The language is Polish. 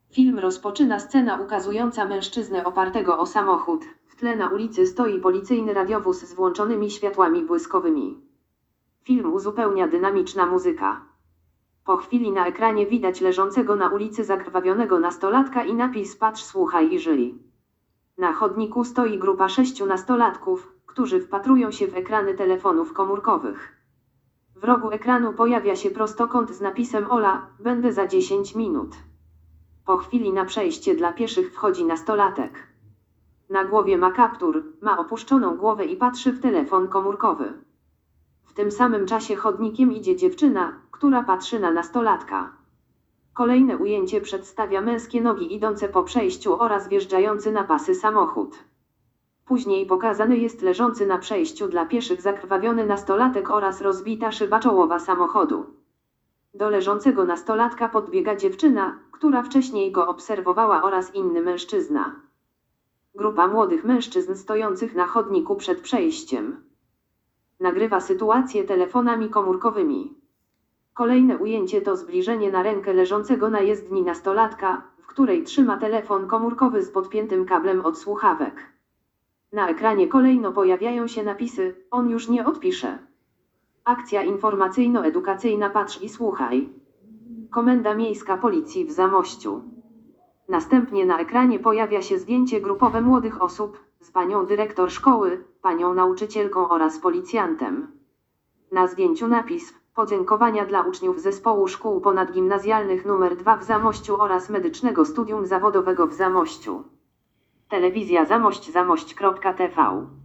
Film rozpoczyna scena ukazująca mężczyznę opartego o samochód. W tle na ulicy stoi policyjny radiowóz z włączonymi światłami błyskowymi. Film uzupełnia dynamiczna muzyka. Po chwili na ekranie widać leżącego na ulicy zakrwawionego nastolatka i napis „Patrz, słuchaj i żyj”. Na chodniku stoi grupa 6 nastolatków, którzy wpatrują się w ekrany telefonów komórkowych. W rogu ekranu pojawia się prostokąt z napisem „Ola, będę za 10 minut”. Po chwili na przejście dla pieszych wchodzi nastolatek. Na głowie ma kaptur, ma opuszczoną głowę i patrzy w telefon komórkowy. W tym samym czasie chodnikiem idzie dziewczyna, która patrzy na nastolatka. Kolejne ujęcie przedstawia męskie nogi idące po przejściu oraz wjeżdżający na pasy samochód. Później pokazany jest leżący na przejściu dla pieszych zakrwawiony nastolatek oraz rozbita szyba czołowa samochodu. Do leżącego nastolatka podbiega dziewczyna, która wcześniej go obserwowała oraz inny mężczyzna. Grupa młodych mężczyzn stojących na chodniku przed przejściem nagrywa sytuację telefonami komórkowymi. Kolejne ujęcie to zbliżenie na rękę leżącego na jezdni nastolatka, w której trzyma telefon komórkowy z podpiętym kablem od słuchawek. Na ekranie kolejno pojawiają się napisy „On już nie odpisze”. Akcja informacyjno-edukacyjna „Patrz i słuchaj”. Komenda Miejska Policji w Zamościu. Następnie na ekranie pojawia się zdjęcie grupowe młodych osób, z panią dyrektor szkoły, panią nauczycielką oraz policjantem. Na zdjęciu napis „Podziękowania dla uczniów Zespołu Szkół Ponadgimnazjalnych nr 2 w Zamościu oraz Medycznego Studium Zawodowego w Zamościu”. Telewizja Zamość zamość.tv